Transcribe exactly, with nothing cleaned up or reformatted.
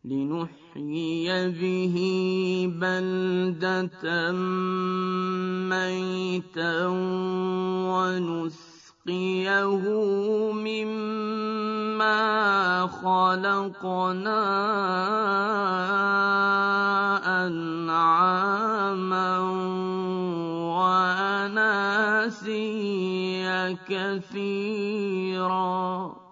لنحيي به بلدة ميتا ونسقيه مما خلقنا أنعاما وأناسيا كثيرا.